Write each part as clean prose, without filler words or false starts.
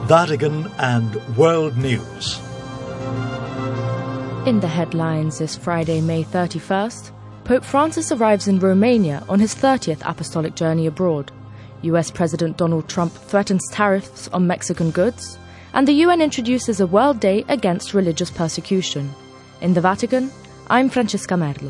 Vatican and World News. In the headlines this Friday, May 31st, Pope Francis arrives in Romania on his 30th apostolic journey abroad. US President Donald Trump threatens tariffs on Mexican goods, and the UN introduces a World Day against religious persecution. In the Vatican, I'm Francesca Merlo.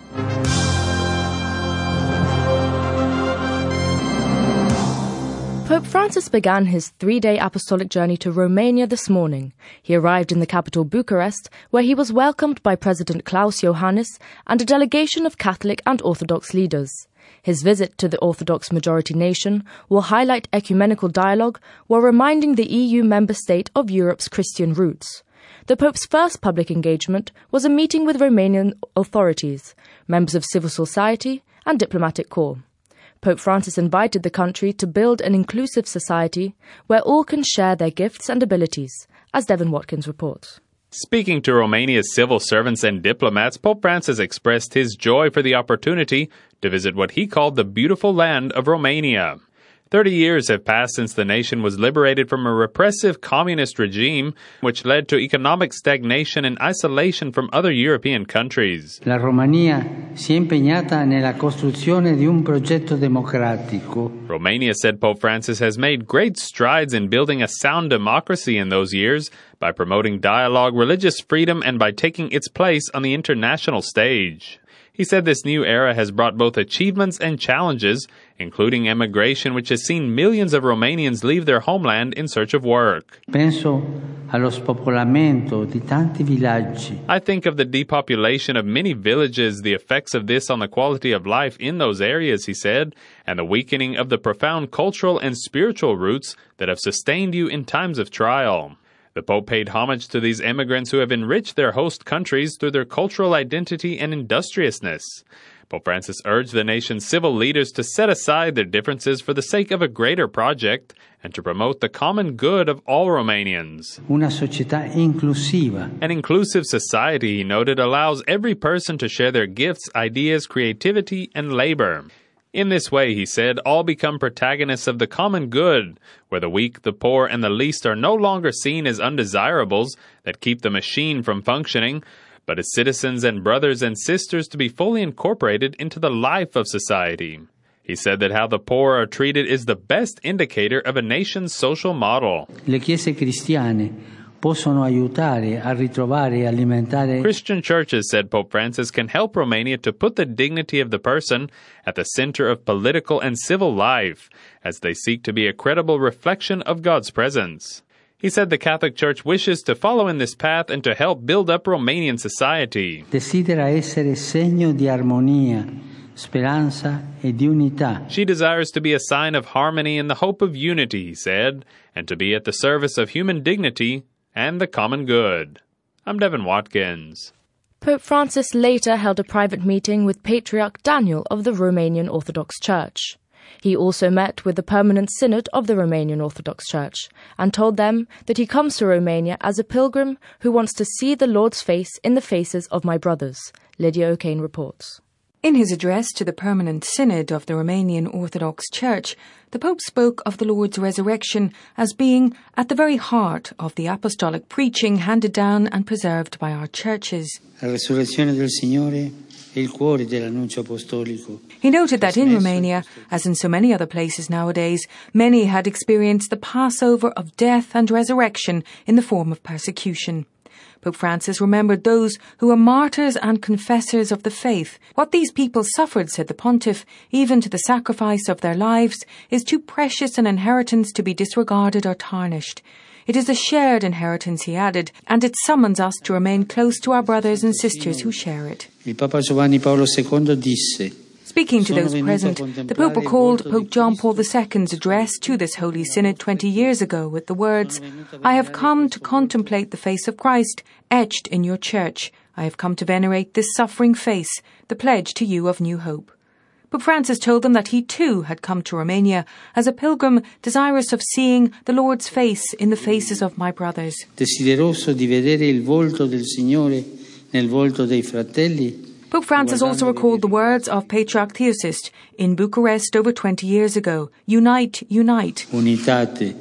Pope Francis began his 3-day apostolic journey to Romania this morning. He arrived in the capital Bucharest, where he was welcomed by President Klaus Iohannis and a delegation of Catholic and Orthodox leaders. His visit to the Orthodox majority nation will highlight ecumenical dialogue while reminding the EU member state of Europe's Christian roots. The Pope's first public engagement was a meeting with Romanian authorities, members of civil society and diplomatic corps. Pope Francis invited the country to build an inclusive society where all can share their gifts and abilities, as Devin Watkins reports. Speaking to Romania's civil servants and diplomats, Pope Francis expressed his joy for the opportunity to visit what he called the beautiful land of Romania. 30 years have passed since the nation was liberated from a repressive communist regime, which led to economic stagnation and isolation from other European countries. La Romania si è impegnata nella costruzione di un progetto democratico. Romania, said Pope Francis, has made great strides in building a sound democracy in those years by promoting dialogue, religious freedom, and by taking its place on the international stage. He said this new era has brought both achievements and challenges, including emigration, which has seen millions of Romanians leave their homeland in search of work. Penso allo spopolamento di tanti villaggi. I think of the depopulation of many villages, the effects of this on the quality of life in those areas, he said, and the weakening of the profound cultural and spiritual roots that have sustained you in times of trial. The Pope paid homage to these immigrants who have enriched their host countries through their cultural identity and industriousness. Pope Francis urged the nation's civil leaders to set aside their differences for the sake of a greater project and to promote the common good of all Romanians. Una società inclusiva. An inclusive society, he noted, allows every person to share their gifts, ideas, creativity, and labor. In this way, he said, all become protagonists of the common good, where the weak, the poor, and the least are no longer seen as undesirables that keep the machine from functioning, but as citizens and brothers and sisters to be fully incorporated into the life of society. He said that how the poor are treated is the best indicator of a nation's social model. Le chiese cristiane possono aiutare a ritrovare e alimentare. Christian churches, said Pope Francis, can help Romania to put the dignity of the person at the center of political and civil life, as they seek to be a credible reflection of God's presence. He said the Catholic Church wishes to follow in this path and to help build up Romanian society. Desidera essere segno di armonia, speranza e di unità. She desires to be a sign of harmony and the hope of unity, he said, and to be at the service of human dignity and the common good. I'm Devin Watkins. Pope Francis later held a private meeting with Patriarch Daniel of the Romanian Orthodox Church. He also met with the Permanent Synod of the Romanian Orthodox Church and told them that he comes to Romania as a pilgrim who wants to see the Lord's face in the faces of my brothers. Lydia O'Kane reports. In his address to the Permanent Synod of the Romanian Orthodox Church, the Pope spoke of the Lord's resurrection as being at the very heart of the apostolic preaching handed down and preserved by our churches. La resurrezione del Signore è il cuore dell'annuncio apostolico. He noted that in Romania, as in so many other places nowadays, many had experienced the Passover of death and resurrection in the form of persecution. Pope Francis remembered those who were martyrs and confessors of the faith. What these people suffered, said the pontiff, even to the sacrifice of their lives, is too precious an inheritance to be disregarded or tarnished. It is a shared inheritance, he added, and it summons us to remain close to our brothers and sisters who share it. Il Papa Giovanni Paolo II disse: Speaking to those present, the Pope recalled Pope John Paul II's address to this Holy Synod 20 years ago with the words, I have come to contemplate the face of Christ, etched in your church. I have come to venerate this suffering face, the pledge to you of new hope. Pope Francis told them that he too had come to Romania as a pilgrim desirous of seeing the Lord's face in the faces of my brothers. Desideroso di vedere il volto del Signore nel volto dei fratelli. Pope Francis also recalled the words of Patriarch Theosist in Bucharest over 20 years ago, Unite, unite. Unitate,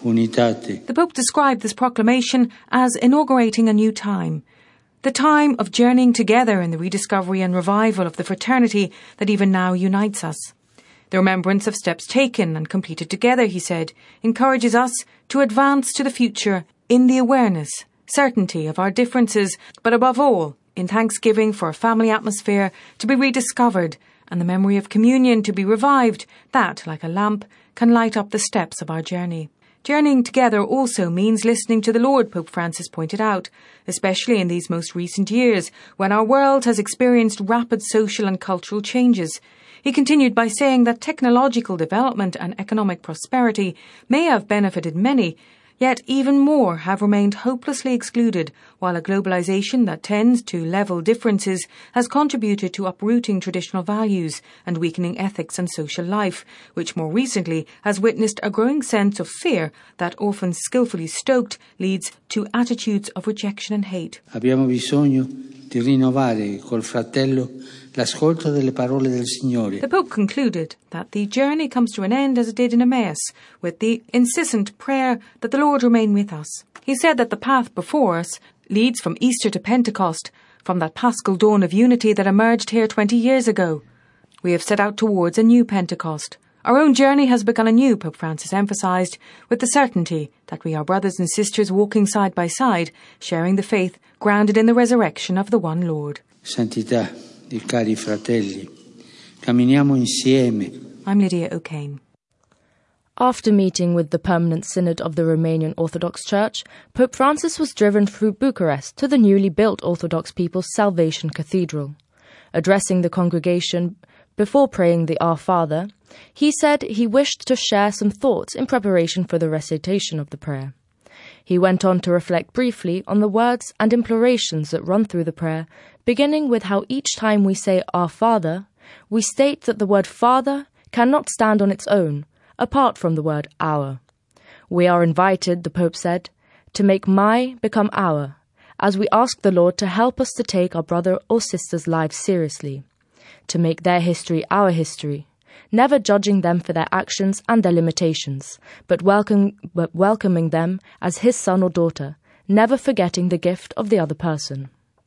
Unitate. The Pope described this proclamation as inaugurating a new time, the time of journeying together in the rediscovery and revival of the fraternity that even now unites us. The remembrance of steps taken and completed together, he said, encourages us to advance to the future in the awareness, certainty of our differences, but above all, in thanksgiving for a family atmosphere to be rediscovered and the memory of communion to be revived that, like a lamp, can light up the steps of our journey. Journeying together also means listening to the Lord, Pope Francis pointed out, especially in these most recent years when our world has experienced rapid social and cultural changes. He continued by saying that technological development and economic prosperity may have benefited many, yet even more have remained hopelessly excluded, while a globalization that tends to level differences has contributed to uprooting traditional values and weakening ethics and social life, which more recently has witnessed a growing sense of fear that, often skillfully stoked, leads to attitudes of rejection and hate. Abbiamo bisogno di rinnovare col fratello l'ascolto delle parole del Signore. The Pope concluded that the journey comes to an end as it did in Emmaus, with the incessant prayer that the Lord remain with us. He said that the path before us leads from Easter to Pentecost, from that paschal dawn of unity that emerged here 20 years ago. We have set out towards a new Pentecost. Our own journey has begun anew, Pope Francis emphasised, with the certainty that we are brothers and sisters walking side by side, sharing the faith grounded in the resurrection of the one Lord. Santità, i cari fratelli, camminiamo insieme. I'm Lydia O'Kane. After meeting with the Permanent Synod of the Romanian Orthodox Church, Pope Francis was driven through Bucharest to the newly built Orthodox People's Salvation Cathedral. Addressing the congregation before praying the Our Father, he said he wished to share some thoughts in preparation for the recitation of the prayer. He went on to reflect briefly on the words and implorations that run through the prayer, beginning with how each time we say Our Father, we state that the word Father cannot stand on its own, apart from the word our. We are invited, the Pope said, to make my become our, as we ask the Lord to help us to take our brother or sister's lives seriously, to make their history our history, never judging them for their actions and their limitations, but welcoming them as his son or daughter, never forgetting the gift of the other person.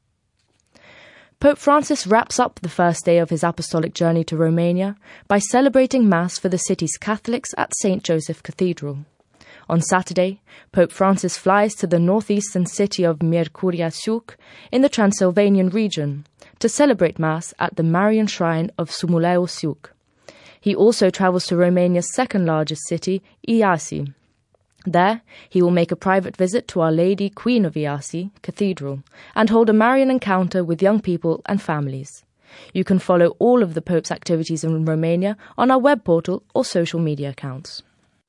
Pope Francis wraps up the first day of his apostolic journey to Romania by celebrating Mass for the city's Catholics at St. Joseph Cathedral. On Saturday, Pope Francis flies to the northeastern city of Miercurea Ciuc in the Transylvanian region to celebrate Mass at the Marian Shrine of Sumuleu Ciuc. He also travels to Romania's second-largest city, Iasi. There, he will make a private visit to Our Lady, Queen of Iasi Cathedral, and hold a Marian encounter with young people and families. You can follow all of the Pope's activities in Romania on our web portal or social media accounts.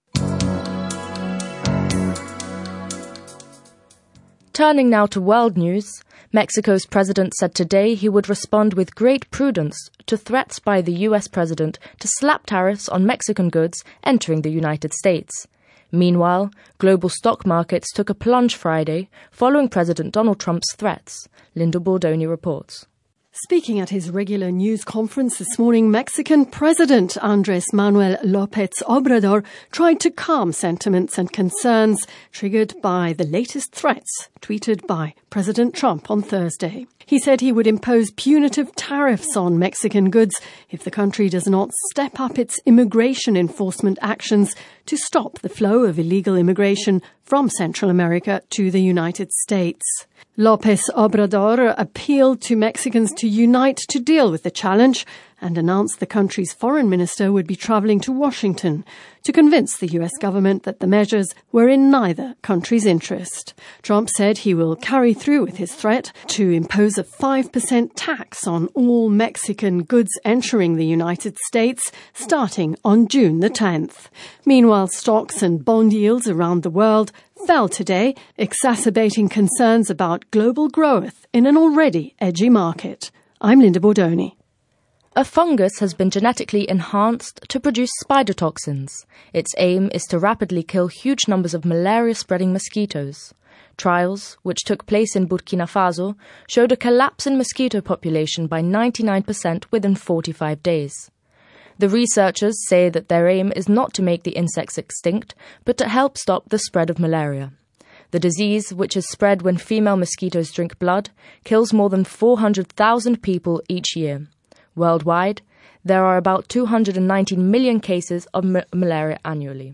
Turning now to world news, Mexico's president said today he would respond with great prudence to threats by the US president to slap tariffs on Mexican goods entering the United States. Meanwhile, global stock markets took a plunge Friday following President Donald Trump's threats. Linda Bordoni reports. Speaking at his regular news conference this morning, Mexican President Andrés Manuel López Obrador tried to calm sentiments and concerns triggered by the latest threats tweeted by President Trump on Thursday. He said he would impose punitive tariffs on Mexican goods if the country does not step up its immigration enforcement actions to stop the flow of illegal immigration from Central America to the United States. López Obrador appealed to Mexicans to unite to deal with the challenge and announced the country's foreign minister would be travelling to Washington to convince the US government that the measures were in neither country's interest. Trump said he will carry through with his threat to impose a 5% tax on all Mexican goods entering the United States starting on June the 10th. Meanwhile, stocks and bond yields around the world fell today, exacerbating concerns about global growth in an already edgy market. I'm Linda Bordoni. A fungus has been genetically enhanced to produce spider toxins. Its aim is to rapidly kill huge numbers of malaria-spreading mosquitoes. Trials, which took place in Burkina Faso, showed a collapse in mosquito population by 99% within 45 days. The researchers say that their aim is not to make the insects extinct, but to help stop the spread of malaria. The disease, which is spread when female mosquitoes drink blood, kills more than 400,000 people each year. Worldwide, there are about 219 million cases of malaria annually.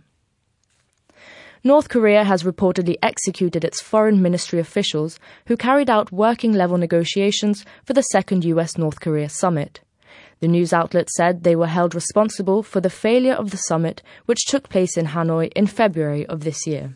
North Korea has reportedly executed its foreign ministry officials who carried out working-level negotiations for the second US-North Korea summit. The news outlet said they were held responsible for the failure of the summit, which took place in Hanoi in February of this year.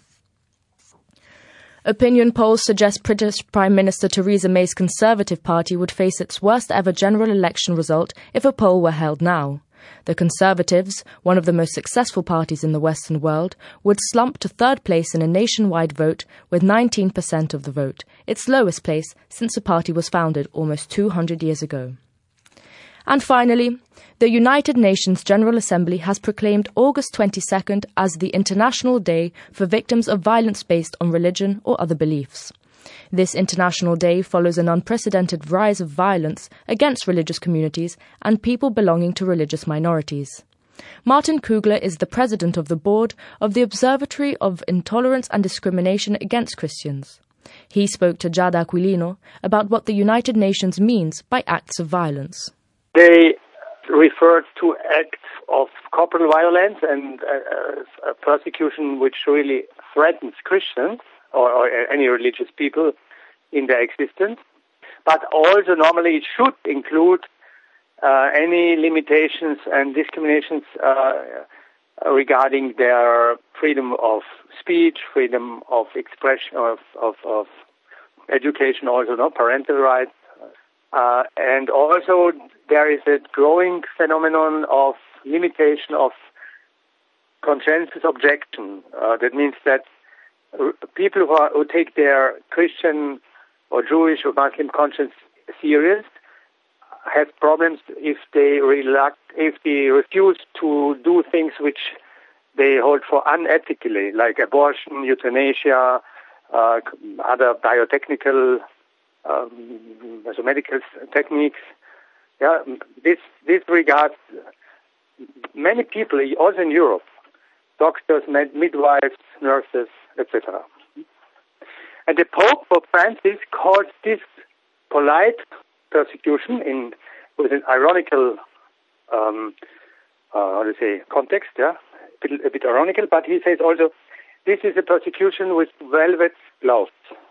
Opinion polls suggest British Prime Minister Theresa May's Conservative Party would face its worst-ever general election result if a poll were held now. The Conservatives, one of the most successful parties in the Western world, would slump to third place in a nationwide vote with 19% of the vote, its lowest place since the party was founded almost 200 years ago. And finally, the United Nations General Assembly has proclaimed August 22nd as the International Day for Victims of Violence Based on Religion or Other Beliefs. This International Day follows an unprecedented rise of violence against religious communities and people belonging to religious minorities. Martin Kugler is the president of the board of the Observatory of Intolerance and Discrimination Against Christians. He spoke to Giada Aquilino about what the United Nations means by acts of violence. They refer to acts of corporal violence and persecution which really threatens Christians or any religious people in their existence. But also normally it should include any limitations and discriminations regarding their freedom of speech, freedom of expression, of education, also parental rights. And also there is a growing phenomenon of limitation of conscientious objection. That means that people who take their Christian or Jewish or Muslim conscience serious have problems if they refuse to do things which they hold for unethically, like abortion, euthanasia, other biotechnical, medical techniques. Yeah, this regards many people, also in Europe, doctors, midwives, nurses, etc. And the Pope Francis calls this polite persecution with an ironical, context, a bit ironical, but he says also, this is a persecution with velvet gloves.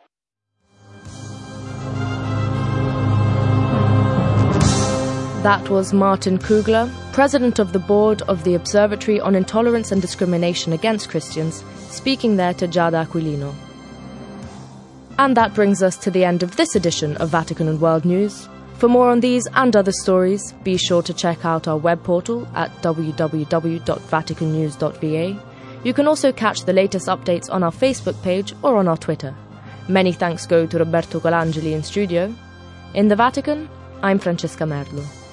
That was Martin Kugler, president of the board of the Observatory on Intolerance and Discrimination Against Christians, speaking there to Giada Aquilino. And that brings us to the end of this edition of Vatican and World News. For more on these and other stories, be sure to check out our web portal at www.vaticannews.va. You can also catch the latest updates on our Facebook page or on our Twitter. Many thanks go to Roberto Colangeli in studio. In the Vatican, I'm Francesca Merlo.